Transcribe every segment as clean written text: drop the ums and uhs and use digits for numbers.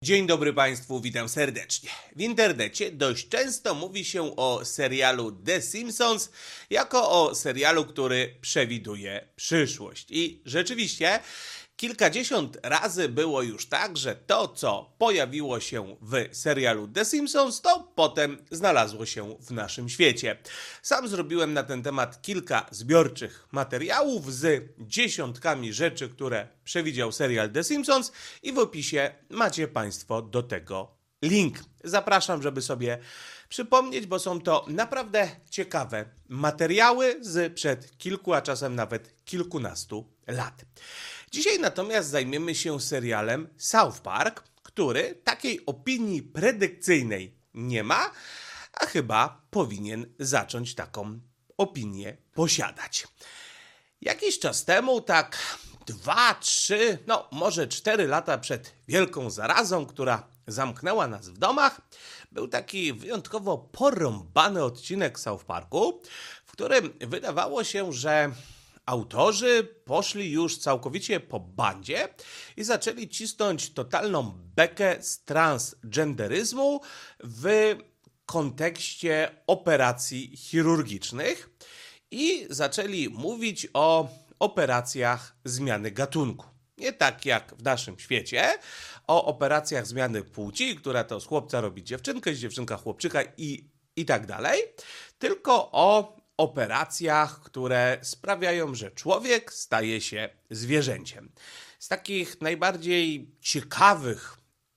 Dzień dobry Państwu, witam serdecznie. W internecie dość często mówi się o serialu The Simpsons jako o serialu, który przewiduje przyszłość. I rzeczywiście kilkadziesiąt razy było już tak, że to, co pojawiło się w serialu The Simpsons, to potem znalazło się w naszym świecie. Sam zrobiłem na ten temat kilka zbiorczych materiałów z dziesiątkami rzeczy, które przewidział serial The Simpsons i w opisie macie Państwo do tego link. Zapraszam, żeby sobie przypomnieć, bo są to naprawdę ciekawe materiały z przed kilku, a czasem nawet kilkunastu lat. Dzisiaj natomiast zajmiemy się serialem South Park, który takiej opinii predykcyjnej nie ma, a chyba powinien zacząć taką opinię posiadać. Jakiś czas temu, tak 2, 3, może 4 lata przed wielką zarazą, która zamknęła nas w domach, był taki wyjątkowo porąbany odcinek South Parku, w którym wydawało się, że autorzy poszli już całkowicie po bandzie i zaczęli cisnąć totalną bekę z transgenderyzmu w kontekście operacji chirurgicznych i zaczęli mówić o operacjach zmiany gatunku. Nie tak jak w naszym świecie, o operacjach zmiany płci, która to z chłopca robi dziewczynkę, z dziewczynka chłopczyka i tak dalej, tylko o operacjach, które sprawiają, że człowiek staje się zwierzęciem. Z takich najbardziej ciekawych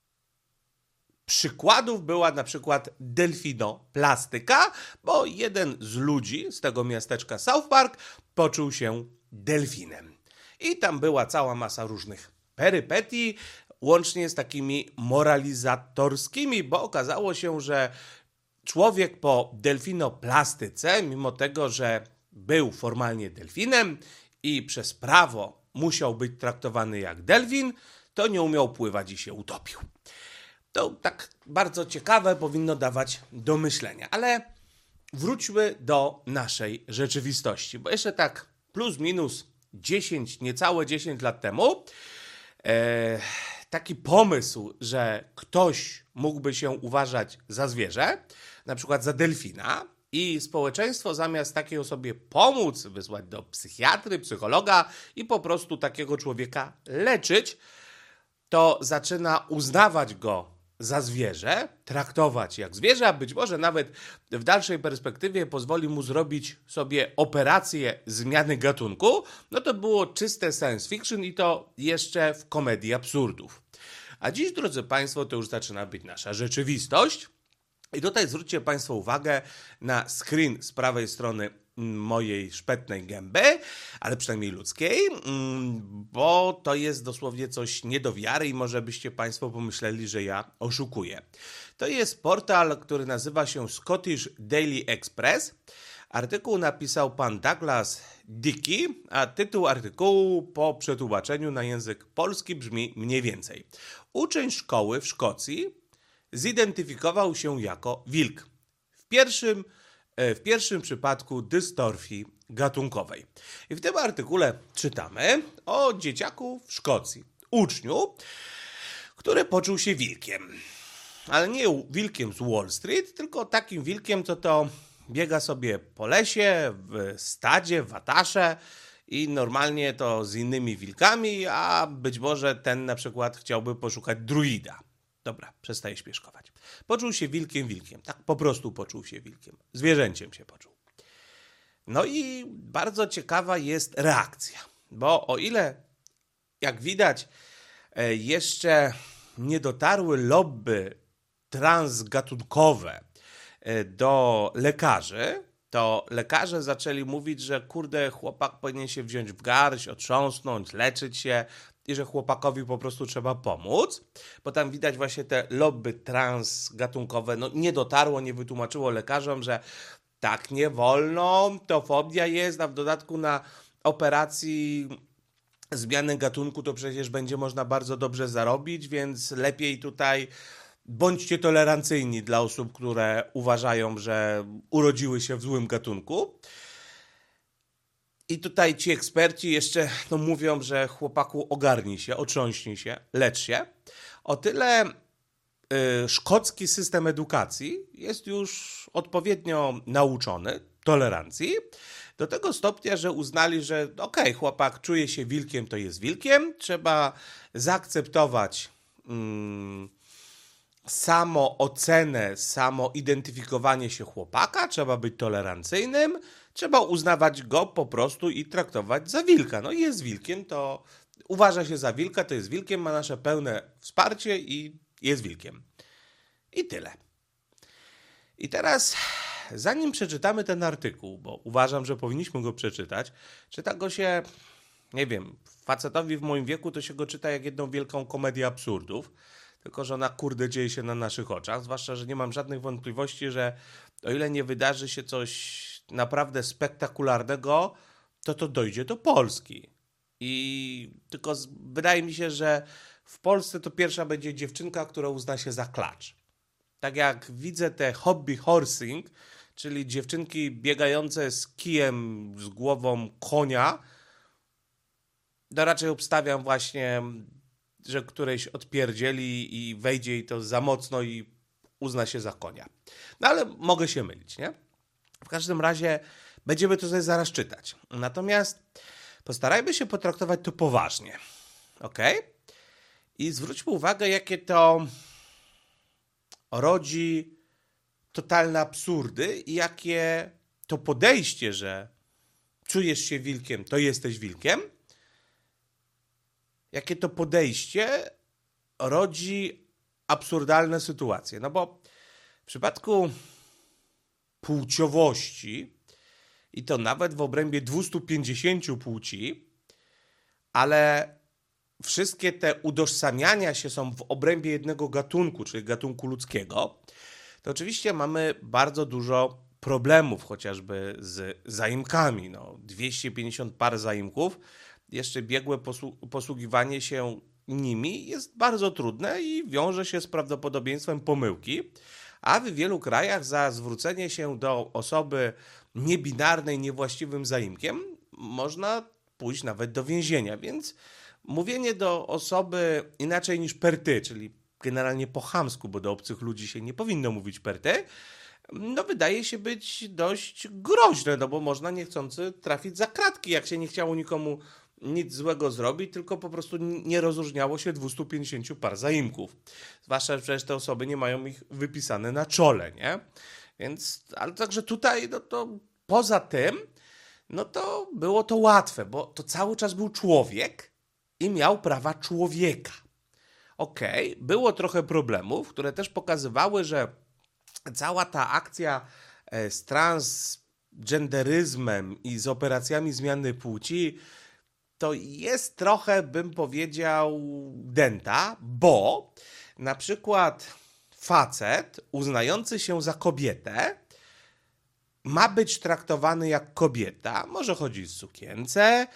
przykładów była na przykład delfinoplastyka, bo jeden z ludzi z tego miasteczka South Park poczuł się delfinem. I tam była cała masa różnych perypetii, łącznie z takimi moralizatorskimi, bo okazało się, że człowiek po delfinoplastyce, mimo tego, że był formalnie delfinem i przez prawo musiał być traktowany jak delfin, to nie umiał pływać i się utopił. To tak bardzo ciekawe, powinno dawać do myślenia. Ale wróćmy do naszej rzeczywistości, bo jeszcze tak plus minus 10, niecałe 10 lat temu taki pomysł, że ktoś mógłby się uważać za zwierzę, na przykład za delfina, i społeczeństwo zamiast takiej osobie pomóc, wysłać do psychiatry, psychologa i po prostu takiego człowieka leczyć, to zaczyna uznawać go za zwierzę, traktować jak zwierzę, a być może nawet w dalszej perspektywie pozwoli mu zrobić sobie operację zmiany gatunku, to było czyste science fiction i to jeszcze w komedii absurdów. A dziś, drodzy Państwo, to już zaczyna być nasza rzeczywistość. I tutaj zwróćcie Państwo uwagę na screen z prawej strony mojej szpetnej gęby, ale przynajmniej ludzkiej, bo to jest dosłownie coś nie do wiary i może byście Państwo pomyśleli, że ja oszukuję. To jest portal, który nazywa się Scottish Daily Express. Artykuł napisał pan Douglas Dickey, a tytuł artykułu po przetłumaczeniu na język polski brzmi mniej więcej. Uczeń szkoły w Szkocji zidentyfikował się jako wilk. W pierwszym przypadku dystorfii gatunkowej. I w tym artykule czytamy o dzieciaku w Szkocji, uczniu, który poczuł się wilkiem. Ale nie wilkiem z Wall Street, tylko takim wilkiem, co to biega sobie po lesie, w stadzie, w watasze i normalnie to z innymi wilkami, a być może ten na przykład chciałby poszukać druida. Dobra, przestaję śpieszkować. Poczuł się wilkiem. Tak po prostu poczuł się wilkiem. Zwierzęciem się poczuł. No i bardzo ciekawa jest reakcja. Bo o ile, jak widać, jeszcze nie dotarły lobby transgatunkowe do lekarzy, to lekarze zaczęli mówić, że kurde, chłopak powinien się wziąć w garść, otrząsnąć, leczyć się i że chłopakowi po prostu trzeba pomóc, bo tam widać właśnie te lobby transgatunkowe, nie dotarło, nie wytłumaczyło lekarzom, że tak nie wolno, to fobia jest, a w dodatku na operacji zmiany gatunku to przecież będzie można bardzo dobrze zarobić, więc lepiej tutaj bądźcie tolerancyjni dla osób, które uważają, że urodziły się w złym gatunku. I tutaj ci eksperci jeszcze mówią, że chłopaku ogarnij się, otrząśnij się, lecz się. O tyle szkocki system edukacji jest już odpowiednio nauczony tolerancji, do tego stopnia, że uznali, że okej, chłopak czuje się wilkiem, to jest wilkiem, trzeba zaakceptować samoocenę, samoidentyfikowanie się chłopaka, trzeba być tolerancyjnym, trzeba uznawać go po prostu i traktować za wilka. No i jest wilkiem, to uważa się za wilka, to jest wilkiem, ma nasze pełne wsparcie i jest wilkiem. I tyle. I teraz, zanim przeczytamy ten artykuł, bo uważam, że powinniśmy go przeczytać, czyta go się, nie wiem, facetowi w moim wieku to się go czyta jak jedną wielką komedię absurdów, tylko że ona kurde dzieje się na naszych oczach, zwłaszcza, że nie mam żadnych wątpliwości, że o ile nie wydarzy się coś naprawdę spektakularnego, to dojdzie do Polski. I tylko wydaje mi się, że w Polsce to pierwsza będzie dziewczynka, która uzna się za klacz. Tak jak widzę te hobby horsing, czyli dziewczynki biegające z kijem z głową konia, to raczej obstawiam właśnie, że którejś odpierdzieli i wejdzie jej to za mocno i uzna się za konia. No ale mogę się mylić, nie? W każdym razie będziemy to sobie zaraz czytać. Natomiast postarajmy się potraktować to poważnie. Ok? I zwróćmy uwagę, jakie to rodzi totalne absurdy i jakie to podejście, że czujesz się wilkiem, to jesteś wilkiem, jakie to podejście rodzi absurdalne sytuacje. No bo w przypadku płciowości, i to nawet w obrębie 250 płci, ale wszystkie te utożsamiania się są w obrębie jednego gatunku, czyli gatunku ludzkiego, to oczywiście mamy bardzo dużo problemów, chociażby z zaimkami. 250 par zaimków, jeszcze biegłe posługiwanie się nimi jest bardzo trudne i wiąże się z prawdopodobieństwem pomyłki, a w wielu krajach za zwrócenie się do osoby niebinarnej, niewłaściwym zaimkiem można pójść nawet do więzienia, więc mówienie do osoby inaczej niż per ty, czyli generalnie po chamsku, bo do obcych ludzi się nie powinno mówić per ty, wydaje się być dość groźne, bo można niechcący trafić za kratki, jak się nie chciało nikomu nic złego zrobić, tylko po prostu nie rozróżniało się 250 par zaimków. Zwłaszcza, że przecież te osoby nie mają ich wypisane na czole, nie? Więc, ale także tutaj, to poza tym, to było to łatwe, bo to cały czas był człowiek i miał prawa człowieka. Okej, było trochę problemów, które też pokazywały, że cała ta akcja z transgenderyzmem i z operacjami zmiany płci to jest trochę, bym powiedział, dęta, bo na przykład facet uznający się za kobietę ma być traktowany jak kobieta, może chodzić w sukience,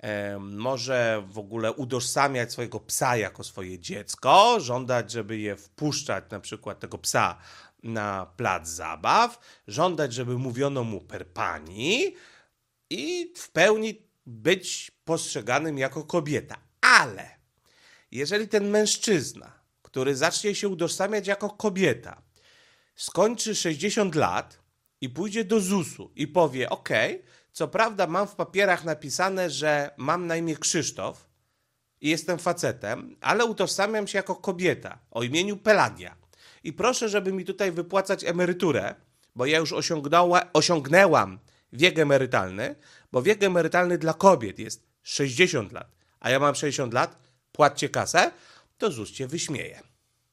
może w ogóle utożsamiać swojego psa jako swoje dziecko, żądać, żeby je wpuszczać, na przykład tego psa, na plac zabaw, żądać, żeby mówiono mu per pani i w pełni być postrzeganym jako kobieta. Ale jeżeli ten mężczyzna, który zacznie się utożsamiać jako kobieta, skończy 60 lat i pójdzie do ZUS-u i powie, co prawda mam w papierach napisane, że mam na imię Krzysztof i jestem facetem, ale utożsamiam się jako kobieta o imieniu Pelagia. I proszę, żeby mi tutaj wypłacać emeryturę, bo ja już osiągnęłam wiek emerytalny, bo wiek emerytalny dla kobiet jest 60 lat, a ja mam 60 lat, płaccie kasę, to ZUS cię wyśmieje.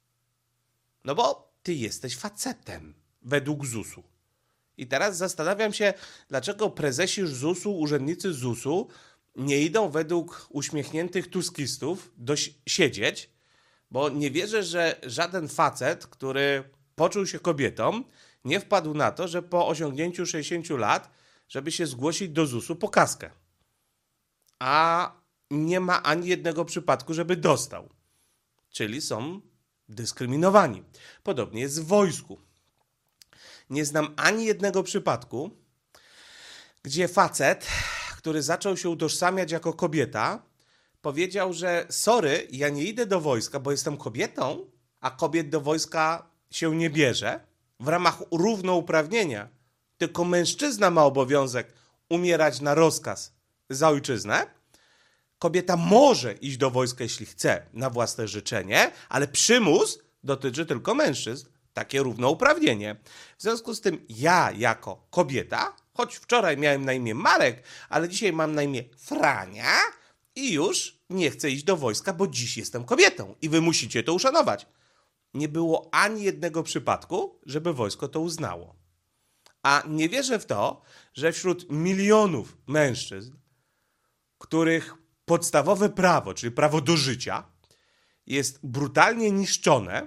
Bo ty jesteś facetem według ZUS-u. I teraz zastanawiam się, dlaczego prezesi ZUS-u, urzędnicy ZUS-u nie idą według uśmiechniętych tuskistów siedzieć, bo nie wierzę, że żaden facet, który poczuł się kobietą, nie wpadł na to, że po osiągnięciu 60 lat, żeby się zgłosić do ZUS-u po kaskę. A nie ma ani jednego przypadku, żeby dostał. Czyli są dyskryminowani. Podobnie jest w wojsku. Nie znam ani jednego przypadku, gdzie facet, który zaczął się utożsamiać jako kobieta, powiedział, że sorry, ja nie idę do wojska, bo jestem kobietą, a kobiet do wojska się nie bierze w ramach równouprawnienia, tylko mężczyzna ma obowiązek umierać na rozkaz za ojczyznę, kobieta może iść do wojska, jeśli chce, na własne życzenie, ale przymus dotyczy tylko mężczyzn. Takie równouprawnienie. W związku z tym ja jako kobieta, choć wczoraj miałem na imię Marek, ale dzisiaj mam na imię Frania i już nie chcę iść do wojska, bo dziś jestem kobietą i wy musicie to uszanować. Nie było ani jednego przypadku, żeby wojsko to uznało. A nie wierzę w to, że wśród milionów mężczyzn, których podstawowe prawo, czyli prawo do życia, jest brutalnie niszczone,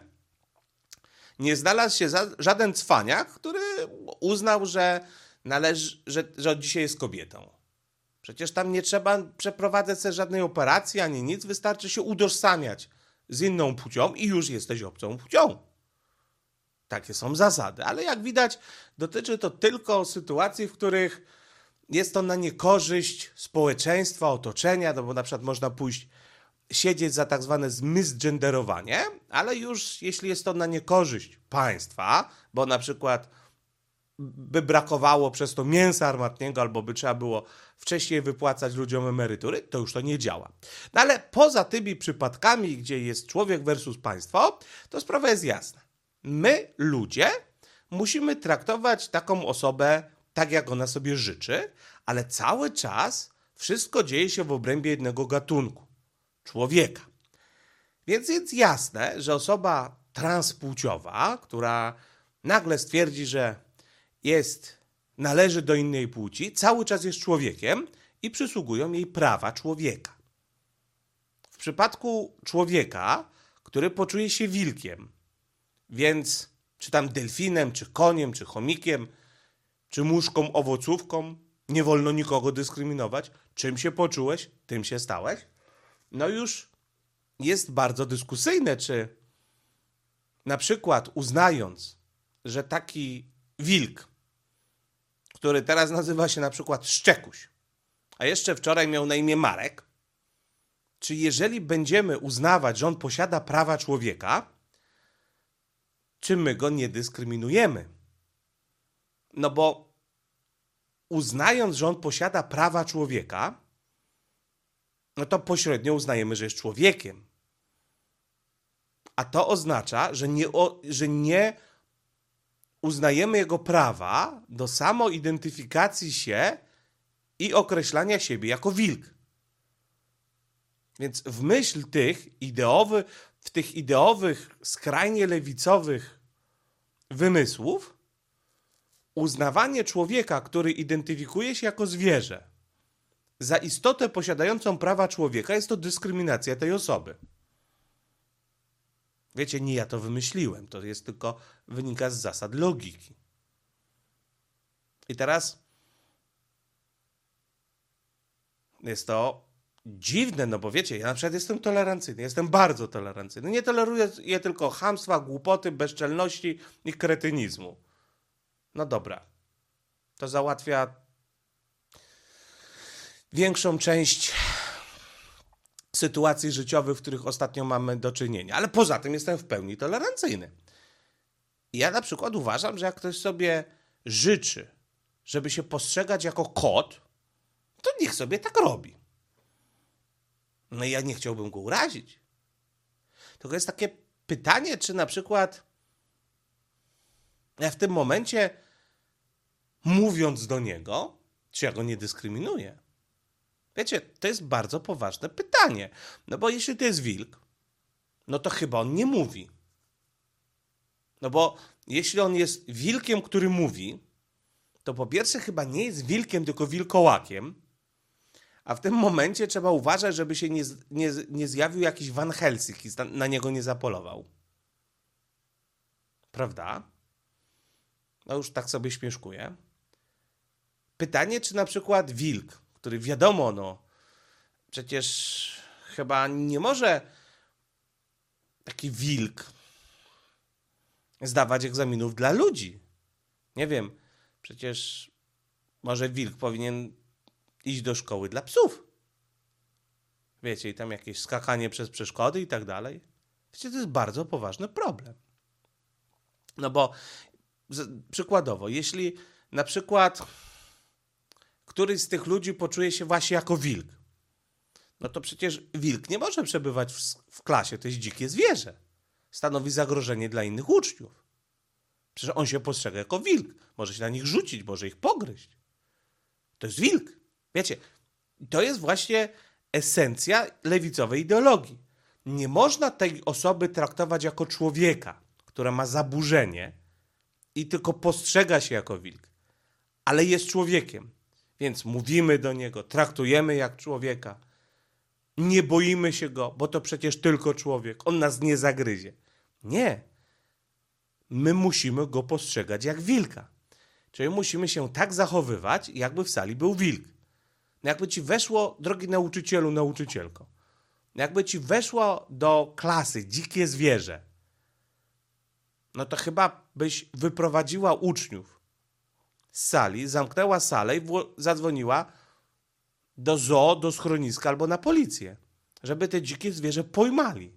nie znalazł się żaden cwaniak, który uznał, że od dzisiaj jest kobietą. Przecież tam nie trzeba przeprowadzać sobie żadnej operacji ani nic, wystarczy się utożsamiać z inną płcią i już jesteś obcą płcią. Takie są zasady, ale jak widać, dotyczy to tylko sytuacji, w których jest to na niekorzyść społeczeństwa, otoczenia, no bo na przykład można pójść siedzieć za tak zwane zmisgenderowanie, ale już jeśli jest to na niekorzyść państwa, bo na przykład by brakowało przez to mięsa armatniego albo by trzeba było wcześniej wypłacać ludziom emerytury, to już to nie działa. No ale poza tymi przypadkami, gdzie jest człowiek versus państwo, to sprawa jest jasna. My, ludzie, musimy traktować taką osobę tak, jak ona sobie życzy, ale cały czas wszystko dzieje się w obrębie jednego gatunku. Człowieka. Więc jest jasne, że osoba transpłciowa, która nagle stwierdzi, że należy do innej płci, cały czas jest człowiekiem i przysługują jej prawa człowieka. W przypadku człowieka, który poczuje się wilkiem, więc czy tam delfinem, czy koniem, czy chomikiem, czy muszką, owocówką, nie wolno nikogo dyskryminować. Czym się poczułeś, tym się stałeś. No już jest bardzo dyskusyjne, czy na przykład uznając, że taki wilk, który teraz nazywa się na przykład Szczekuś, a jeszcze wczoraj miał na imię Marek, czy jeżeli będziemy uznawać, że on posiada prawa człowieka, czy my go nie dyskryminujemy? No bo uznając, że on posiada prawa człowieka, no to pośrednio uznajemy, że jest człowiekiem. A to oznacza, że nie uznajemy jego prawa do samoidentyfikacji się i określania siebie jako wilk. Więc w myśl tych ideowych, skrajnie lewicowych wymysłów, uznawanie człowieka, który identyfikuje się jako zwierzę, za istotę posiadającą prawa człowieka jest to dyskryminacja tej osoby. Wiecie, nie ja to wymyśliłem, to jest tylko wynika z zasad logiki. I teraz jest to dziwne, no bo wiecie, ja na przykład jestem tolerancyjny, jestem bardzo tolerancyjny. Nie toleruję tylko chamstwa, głupoty, bezczelności i kretynizmu. No dobra, to załatwia większą część sytuacji życiowych, w których ostatnio mamy do czynienia. Ale poza tym jestem w pełni tolerancyjny. Ja na przykład uważam, że jak ktoś sobie życzy, żeby się postrzegać jako kot, to niech sobie tak robi. No i ja nie chciałbym go urazić. Tylko jest takie pytanie, czy na przykład ja w tym momencie, mówiąc do niego, czy ja go nie dyskryminuję? Wiecie, to jest bardzo poważne pytanie. No bo jeśli to jest wilk, no to chyba on nie mówi. No bo jeśli on jest wilkiem, który mówi, to po pierwsze chyba nie jest wilkiem, tylko wilkołakiem, a w tym momencie trzeba uważać, żeby się nie zjawił jakiś Van Helsing i na niego nie zapolował. Prawda? No już tak sobie śmieszkuję. Pytanie, czy na przykład wilk, który wiadomo, no przecież chyba nie może taki wilk zdawać egzaminów dla ludzi. Nie wiem, przecież może wilk powinien iść do szkoły dla psów. Wiecie, i tam jakieś skakanie przez przeszkody i tak dalej. Wiecie, to jest bardzo poważny problem. No bo przykładowo, jeśli na przykład któryś z tych ludzi poczuje się właśnie jako wilk, no to przecież wilk nie może przebywać w klasie, to jest dzikie zwierzę. Stanowi zagrożenie dla innych uczniów. Przecież on się postrzega jako wilk. Może się na nich rzucić, może ich pogryźć. To jest wilk. Wiecie, to jest właśnie esencja lewicowej ideologii. Nie można tej osoby traktować jako człowieka, która ma zaburzenie i tylko postrzega się jako wilk, ale jest człowiekiem. Więc mówimy do niego, traktujemy jak człowieka. Nie boimy się go, bo to przecież tylko człowiek. On nas nie zagryzie. Nie. My musimy go postrzegać jak wilka. Czyli musimy się tak zachowywać, jakby w sali był wilk. Jakby ci weszło, drogi nauczycielu, nauczycielko, jakby ci weszło do klasy dzikie zwierzę, no to chyba byś wyprowadziła uczniów z sali, zamknęła salę i zadzwoniła do zoo, do schroniska albo na policję, żeby te dzikie zwierzę pojmali.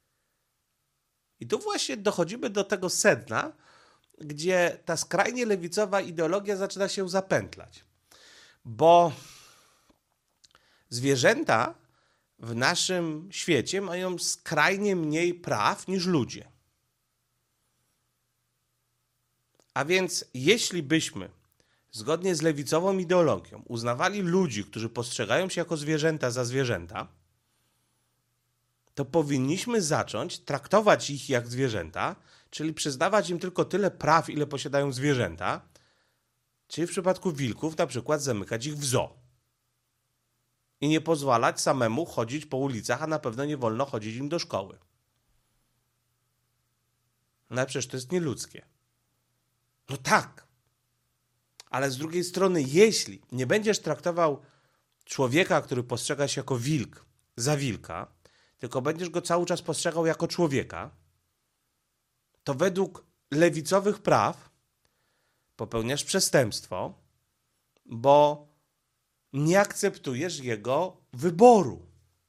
I tu właśnie dochodzimy do tego sedna, gdzie ta skrajnie lewicowa ideologia zaczyna się zapętlać. Bo zwierzęta w naszym świecie mają skrajnie mniej praw niż ludzie. A więc jeśli byśmy zgodnie z lewicową ideologią uznawali ludzi, którzy postrzegają się jako zwierzęta za zwierzęta, to powinniśmy zacząć traktować ich jak zwierzęta, czyli przyznawać im tylko tyle praw, ile posiadają zwierzęta, czyli w przypadku wilków na przykład zamykać ich w zoo. I nie pozwalać samemu chodzić po ulicach, a na pewno nie wolno chodzić im do szkoły. No ale przecież to jest nieludzkie. No tak. Ale z drugiej strony, jeśli nie będziesz traktował człowieka, który postrzega się jako wilk, za wilka, tylko będziesz go cały czas postrzegał jako człowieka, to według lewicowych praw popełniasz przestępstwo, bo nie akceptujesz jego wyboru.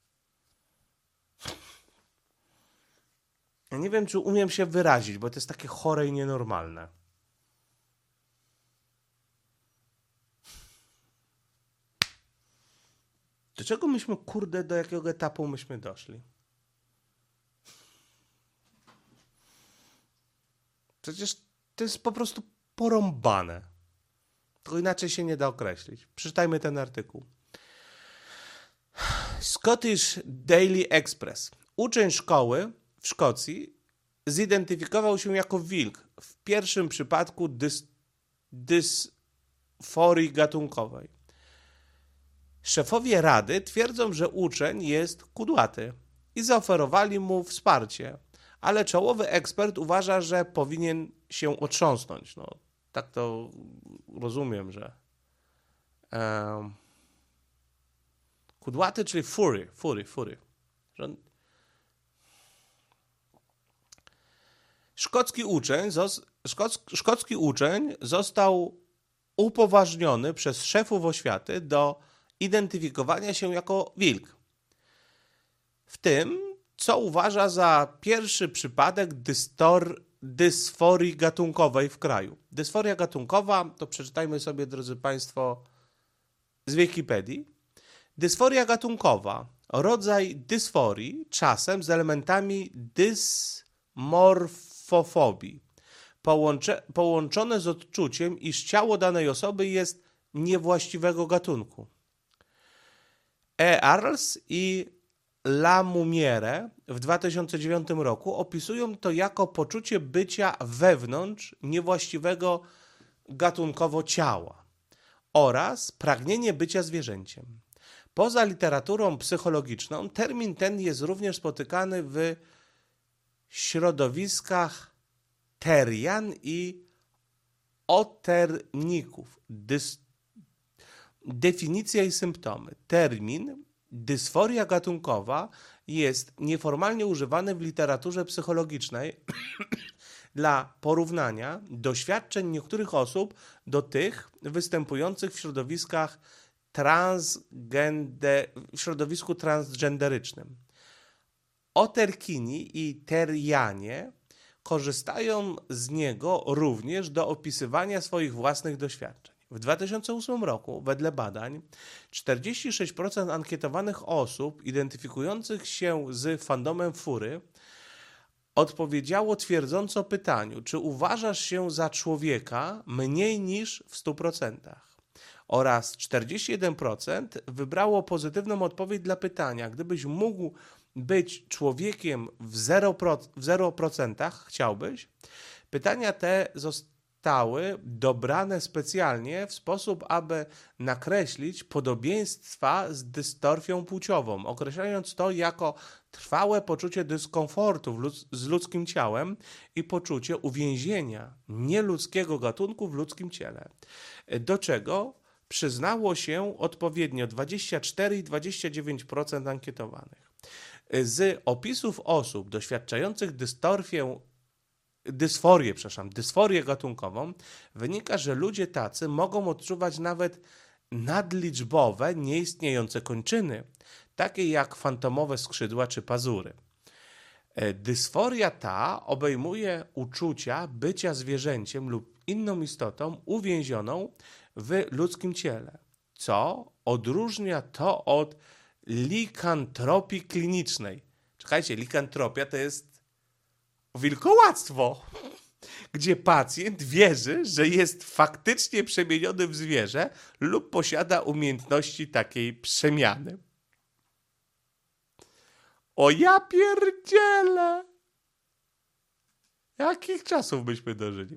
Ja nie wiem, czy umiem się wyrazić, bo to jest takie chore i nienormalne. Do czego myśmy, kurde, do jakiego etapu myśmy doszli? Przecież to jest po prostu porąbane. Tylko inaczej się nie da określić. Przeczytajmy ten artykuł. Scottish Daily Express. Uczeń szkoły w Szkocji zidentyfikował się jako wilk w pierwszym przypadku dysforii gatunkowej. Szefowie rady twierdzą, że uczeń jest kudłaty i zaoferowali mu wsparcie, ale czołowy ekspert uważa, że powinien się otrząsnąć. No, tak to rozumiem, że kudłaty, czyli fury. Szkocki uczeń został upoważniony przez szefów oświaty do identyfikowania się jako wilk. W tym, co uważa za pierwszy przypadek dysforii gatunkowej w kraju. Dysforia gatunkowa, to przeczytajmy sobie, drodzy Państwo, z Wikipedii. Dysforia gatunkowa, rodzaj dysforii, czasem z elementami dysmorfofobii, połączone z odczuciem, iż ciało danej osoby jest niewłaściwego gatunku. Earls i Lamumiere w 2009 roku opisują to jako poczucie bycia wewnątrz niewłaściwego gatunkowo ciała oraz pragnienie bycia zwierzęciem. Poza literaturą psychologiczną termin ten jest również spotykany w środowiskach terian i oterników. Definicja i symptomy. Termin dysforia gatunkowa jest nieformalnie używany w literaturze psychologicznej dla porównania doświadczeń niektórych osób do tych występujących w środowisku transgenderycznym. Oterkini i Terianie korzystają z niego również do opisywania swoich własnych doświadczeń. W 2008 roku, wedle badań, 46% ankietowanych osób identyfikujących się z fandomem fury odpowiedziało twierdząco pytaniu, czy uważasz się za człowieka mniej niż w 100%. Oraz 41% wybrało pozytywną odpowiedź dla pytania, gdybyś mógł być człowiekiem w 0%, chciałbyś? Pytania te zostały dobrane specjalnie w sposób, aby nakreślić podobieństwa z dystorfią płciową, określając to jako trwałe poczucie dyskomfortu z ludzkim ciałem i poczucie uwięzienia nieludzkiego gatunku w ludzkim ciele, do czego przyznało się odpowiednio 24 i 29% ankietowanych. Z opisów osób doświadczających dysforię gatunkową wynika, że ludzie tacy mogą odczuwać nawet nadliczbowe, nieistniejące kończyny, takie jak fantomowe skrzydła czy pazury. Dysforia ta obejmuje uczucia bycia zwierzęciem lub inną istotą uwięzioną w ludzkim ciele, co odróżnia to od likantropii klinicznej. Czekajcie, likantropia to jest wilkołactwo, gdzie pacjent wierzy, że jest faktycznie przemieniony w zwierzę lub posiada umiejętności takiej przemiany. O ja pierdzielę! Jakich czasów byśmy dożyli?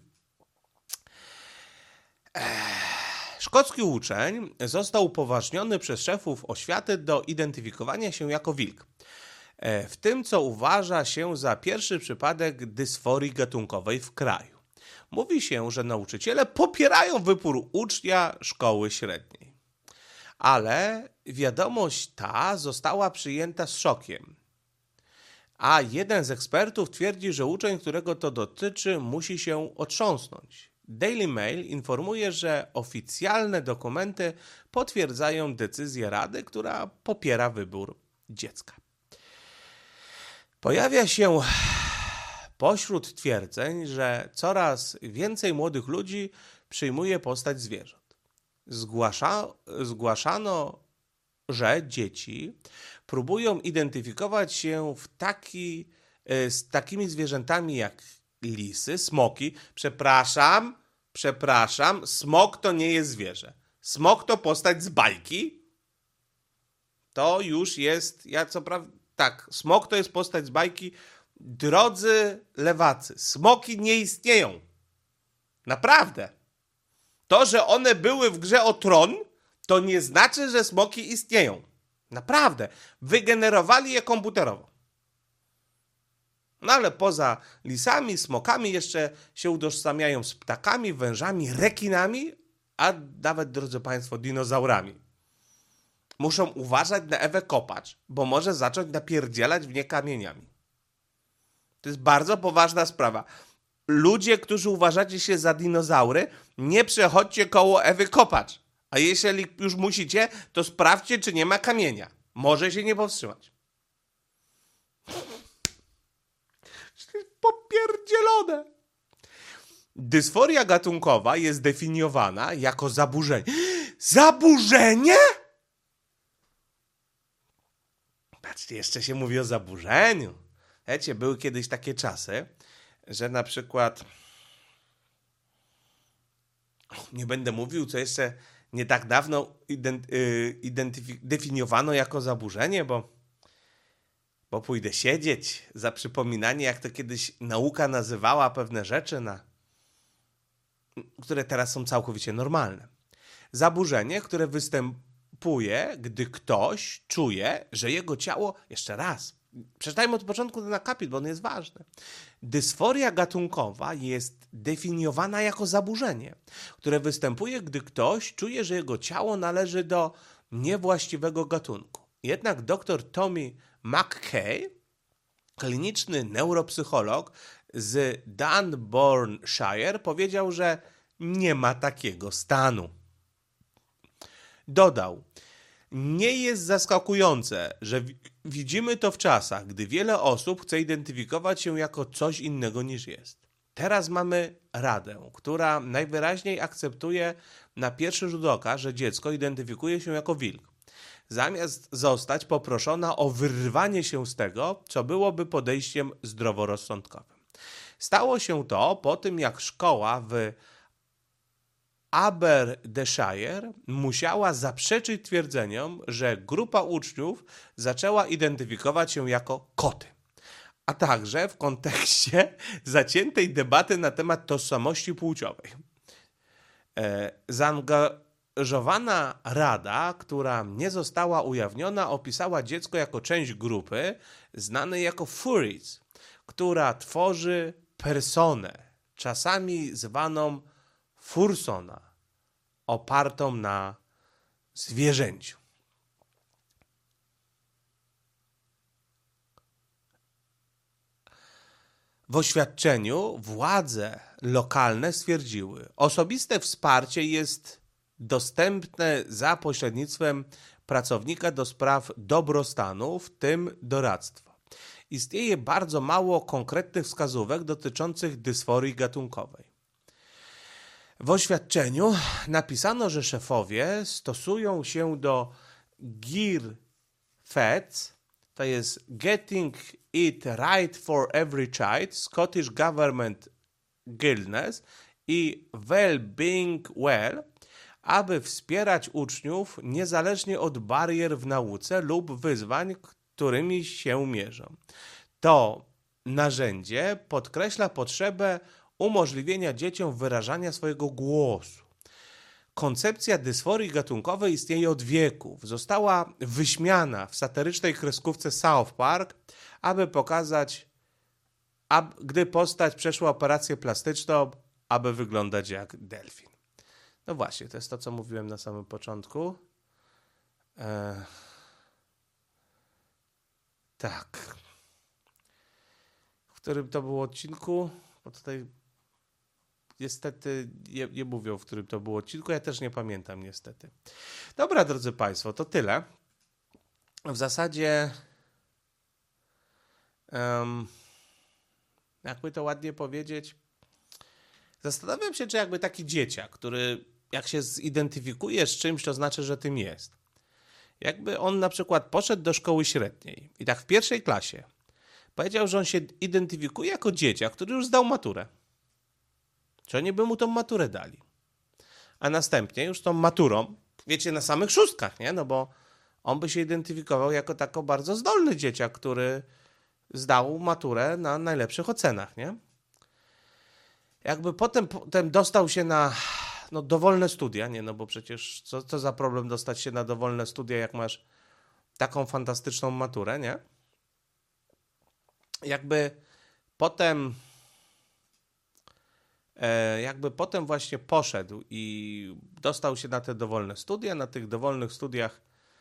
Szkocki uczeń został upoważniony przez szefów oświaty do identyfikowania się jako wilk. W tym, co uważa się za pierwszy przypadek dysforii gatunkowej w kraju. Mówi się, że nauczyciele popierają wybór ucznia szkoły średniej. Ale wiadomość ta została przyjęta z szokiem. A jeden z ekspertów twierdzi, że uczeń, którego to dotyczy, musi się otrząsnąć. Daily Mail informuje, że oficjalne dokumenty potwierdzają decyzję Rady, która popiera wybór dziecka. Pojawia się pośród twierdzeń, że coraz więcej młodych ludzi przyjmuje postać zwierząt. Zgłaszano, że dzieci próbują identyfikować się z takimi zwierzętami jak lisy, smoki. Przepraszam, smok to nie jest zwierzę. Smok to postać z bajki. To już jest, tak, smok to jest postać z bajki. Drodzy lewacy, smoki nie istnieją. Naprawdę. To, że one były w grze o Tron, to nie znaczy, że smoki istnieją. Naprawdę. Wygenerowali je komputerowo. No ale poza lisami, smokami jeszcze się utożsamiają z ptakami, wężami, rekinami, a nawet, drodzy Państwo, dinozaurami. Muszą uważać na Ewę Kopacz, bo może zacząć napierdzielać w nie kamieniami. To jest bardzo poważna sprawa. Ludzie, którzy uważacie się za dinozaury, nie przechodźcie koło Ewy Kopacz. A jeśli już musicie, to sprawdźcie, czy nie ma kamienia. Może się nie powstrzymać. Popierdzielone. Dysforia gatunkowa jest definiowana jako zaburzenie. Zaburzenie? Patrzcie, jeszcze się mówi o zaburzeniu. Wiecie, były kiedyś takie czasy, że na przykład nie będę mówił, co jeszcze nie tak dawno definiowano jako zaburzenie, bo pójdę siedzieć za przypominanie, jak to kiedyś nauka nazywała pewne rzeczy, które teraz są całkowicie normalne. Zaburzenie, które występuje, gdy ktoś czuje, że jego ciało... Jeszcze raz, przeczytajmy od początku ten akapit, bo on jest ważny. Dysforia gatunkowa jest definiowana jako zaburzenie, które występuje, gdy ktoś czuje, że jego ciało należy do niewłaściwego gatunku. Jednak dr Tommy McKay, kliniczny neuropsycholog z Dunbartonshire, powiedział, że nie ma takiego stanu. Dodał: Nie jest zaskakujące, że widzimy to w czasach, gdy wiele osób chce identyfikować się jako coś innego niż jest. Teraz mamy Radę, która najwyraźniej akceptuje na pierwszy rzut oka, że dziecko identyfikuje się jako wilk, zamiast zostać poproszona o wyrwanie się z tego, co byłoby podejściem zdroworozsądkowym. Stało się to po tym, jak szkoła w Aberdeenshire musiała zaprzeczyć twierdzeniom, że grupa uczniów zaczęła identyfikować się jako koty, a także w kontekście zaciętej debaty na temat tożsamości płciowej. Zaangażowana rada, która nie została ujawniona, opisała dziecko jako część grupy znanej jako furries, która tworzy personę, czasami zwaną fursona, opartą na zwierzęciu. W oświadczeniu władze lokalne stwierdziły, osobiste wsparcie jest dostępne za pośrednictwem pracownika do spraw dobrostanu, w tym doradztwa. Istnieje bardzo mało konkretnych wskazówek dotyczących dysforii gatunkowej. W oświadczeniu napisano, że szefowie stosują się do GIR-FEDS, to jest Getting It Right for Every Child, Scottish Government Guidelines i Well-Being Well, aby wspierać uczniów niezależnie od barier w nauce lub wyzwań, którymi się mierzą. To narzędzie podkreśla potrzebę umożliwienia dzieciom wyrażania swojego głosu. Koncepcja dysforii gatunkowej istnieje od wieków. Została wyśmiana w satyrycznej kreskówce South Park, aby pokazać, gdy postać przeszła operację plastyczną, aby wyglądać jak delfin. No właśnie, to jest to, co mówiłem na samym początku. Tak. W którym to było odcinku? Bo tutaj niestety nie mówią, w którym to było odcinku. Ja też nie pamiętam niestety. Dobra, drodzy Państwo, to tyle. W zasadzie jakby to ładnie powiedzieć, zastanawiam się, czy jakby taki dzieciak, który jak się zidentyfikuje z czymś, to znaczy, że tym jest. Jakby on na przykład poszedł do szkoły średniej i tak w pierwszej klasie powiedział, że on się identyfikuje jako dzieciak, który już zdał maturę. Czy oni by mu tą maturę dali? A następnie już tą maturą, wiecie, na samych szóstkach, nie? No bo on by się identyfikował jako tako bardzo zdolny dzieciak, który zdał maturę na najlepszych ocenach, nie? Jakby potem dostał się na dowolne studia, nie? No bo przecież co za problem dostać się na dowolne studia, jak masz taką fantastyczną maturę, nie? Jakby potem właśnie poszedł i dostał się na te dowolne studia. Na tych dowolnych studiach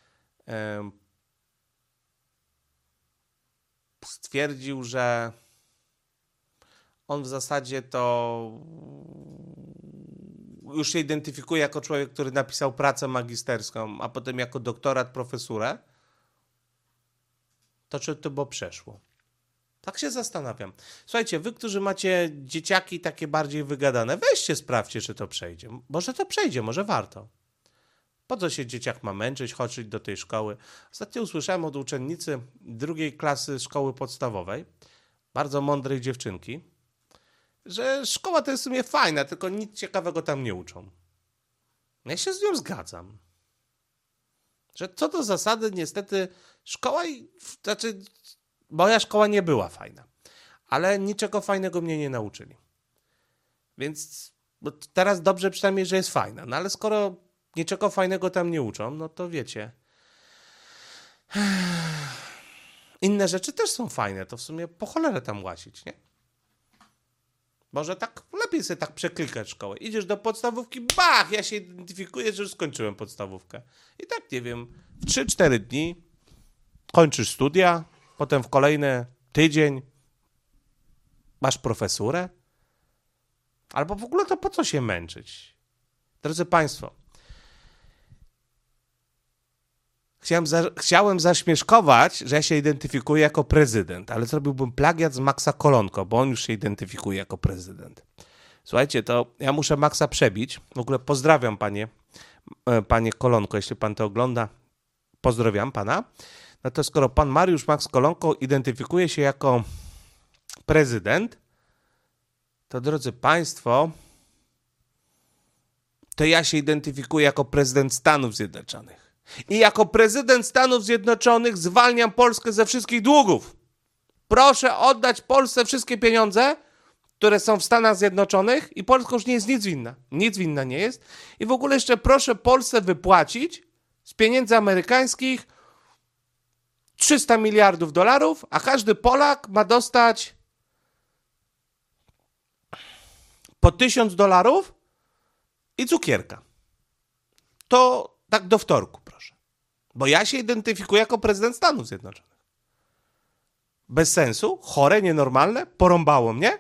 stwierdził, że on w zasadzie to już się identyfikuje jako człowiek, który napisał pracę magisterską, a potem jako doktorat, profesurę. To czy to było przeszło? Tak się zastanawiam. Słuchajcie, wy, którzy macie dzieciaki takie bardziej wygadane, weźcie, sprawdźcie, czy to przejdzie. Może to przejdzie, może warto. Po co się dzieciak ma męczyć, chodzić do tej szkoły? Ostatnio usłyszałem od uczennicy 2. klasy szkoły podstawowej, bardzo mądrej dziewczynki, że szkoła to jest w sumie fajna, tylko nic ciekawego tam nie uczą. Ja się z nią zgadzam. Że co do zasady, niestety, moja szkoła nie była fajna, ale niczego fajnego mnie nie nauczyli. Więc teraz dobrze przynajmniej, że jest fajna. No ale skoro niczego fajnego tam nie uczą, no to wiecie. Inne rzeczy też są fajne, to w sumie po cholerę tam łazić, nie? Może tak lepiej sobie tak przeklikać szkołę. Idziesz do podstawówki, bach, ja się identyfikuję, że już skończyłem podstawówkę. I tak, nie wiem, w 3-4 dni kończysz studia, potem w kolejny tydzień masz profesurę. Albo w ogóle to po co się męczyć? Drodzy Państwo, Chciałem zaśmieszkować, że ja się identyfikuję jako prezydent, ale zrobiłbym plagiat z Maxa Kolonko, bo on już się identyfikuje jako prezydent. Słuchajcie, to ja muszę Maxa przebić. W ogóle pozdrawiam panie Kolonko, jeśli pan to ogląda. Pozdrawiam pana. No to skoro pan Mariusz Max Kolonko identyfikuje się jako prezydent, to drodzy państwo, to ja się identyfikuję jako prezydent Stanów Zjednoczonych. I jako prezydent Stanów Zjednoczonych zwalniam Polskę ze wszystkich długów. Proszę oddać Polsce wszystkie pieniądze, które są w Stanach Zjednoczonych i Polska już nie jest nic winna. Nic winna nie jest. I w ogóle jeszcze proszę Polsce wypłacić z pieniędzy amerykańskich 300 miliardów dolarów, a każdy Polak ma dostać po $1000 i cukierka. To tak do wtorku, proszę. Bo ja się identyfikuję jako prezydent Stanów Zjednoczonych. Bez sensu, chore, nienormalne, porąbało mnie.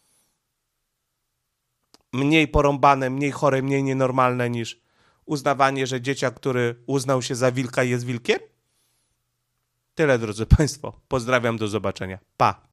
Mniej porąbane, mniej chore, mniej nienormalne niż uznawanie, że dzieciak, który uznał się za wilka, jest wilkiem. Tyle, drodzy państwo. Pozdrawiam, do zobaczenia. Pa.